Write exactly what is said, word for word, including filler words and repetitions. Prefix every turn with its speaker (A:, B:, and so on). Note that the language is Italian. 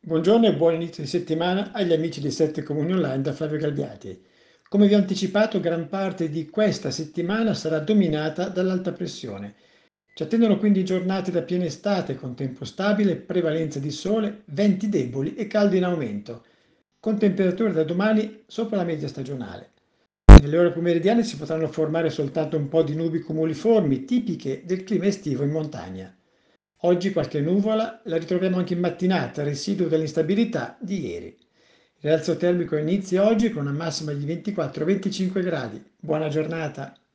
A: Buongiorno e buon inizio di settimana agli amici di Sette Comuni Online da Flavio Galbiati. Come vi ho anticipato, gran parte di questa settimana sarà dominata dall'alta pressione. Ci attendono quindi giornate da piena estate con tempo stabile, prevalenza di sole, venti deboli e caldo in aumento, con temperature da domani sopra la media stagionale. Nelle ore pomeridiane si potranno formare soltanto un po' di nubi cumuliformi, tipiche del clima estivo in montagna. Oggi qualche nuvola la ritroviamo anche in mattinata, residuo dell'instabilità di ieri. Il rialzo termico inizia oggi con una massima di ventiquattro venticinque gradi. Buona giornata!